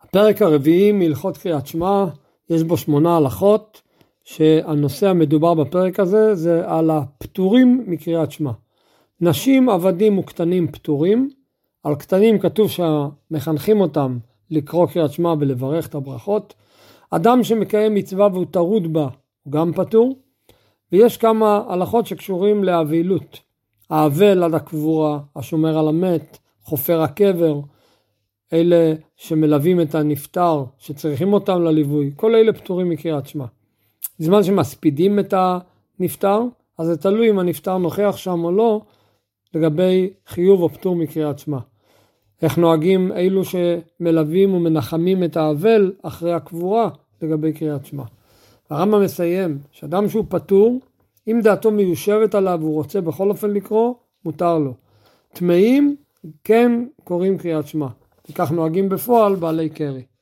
הפרק הרביעי מהלכות קריאת שמע, יש בו 8 הלכות, שהנושא המדובר בפרק הזה זה על הפטורים מקריאת שמע. נשים, עבדים וקטנים פטורים, על קטנים כתוב שמחנכים אותם לקרוא קריאת שמע ולברך את הברכות. אדם שמקיים מצווה והוא טרוד בה, הוא גם פטור. ויש כמה הלכות שקשורים לאבלות. האבל עד הקבורה, השומר על המת, חופר הקבר, אלה שמלווים את הנפטר, שצריכים אותם לליווי, כל אלה פטורים מקריאת שמע. בזמן שמספידים את הנפטר, אז זה תלוי אם הנפטר נוכח שם או לא, לגבי חיוב או פטור מקריאת שמע. איך נוהגים אילו שמלווים ומנחמים את האבל אחרי הקבורה לגבי קריאת שמע. הרמב"ם מסיים שאדם שהוא פטור, אם דעתו מיושבת עליו והוא רוצה בכל אופן לקרוא, מותר לו. טמאים כן קוראים קריאת שמע. וכך נוהגים בפועל בעלי קרי.